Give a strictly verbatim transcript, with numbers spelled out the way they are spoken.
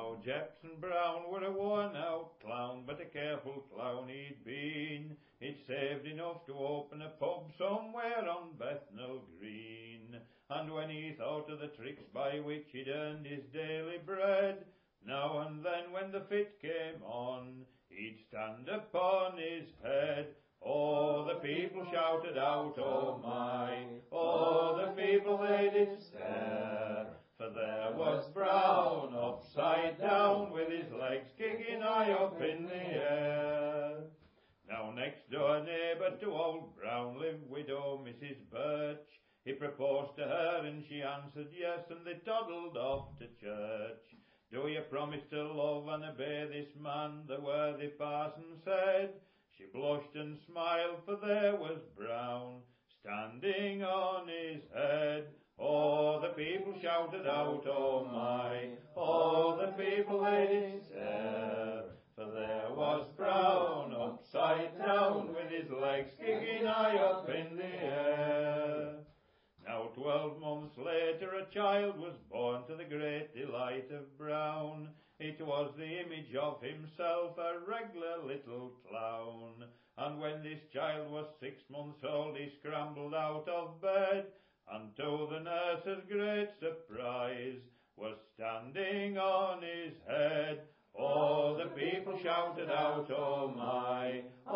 Now Jepson Brown were a worn-out clown, but a careful clown he'd been. He'd saved enough to open a pub somewhere on Bethnal Green. And when he thought of the tricks by which he'd earned his daily bread, now and then when the fit came on, he'd stand upon his head. Oh, the people shouted out, oh my, oh, the people they did stare, for there was Brown upside down with his legs kicking high up in the air. Now next door neighbour to old Brown lived widow Missus Birch. He proposed to her and she answered yes, and they toddled off to church. Do you promise to love and obey this man? The worthy parson said. She blushed and smiled, for there was Brown standing on his head. Oh, the people shouted out, oh my, oh, the people they did stare, for there was Brown upside down with his legs kicking high up in the air. Now twelve months later a child was born to the great delight of Brown. It was the image of himself, a regular little clown. And when this child was six months old he scrambled out of bed, and to the nurse's great surprise was standing on his head. Oh, the people shouted out, oh my,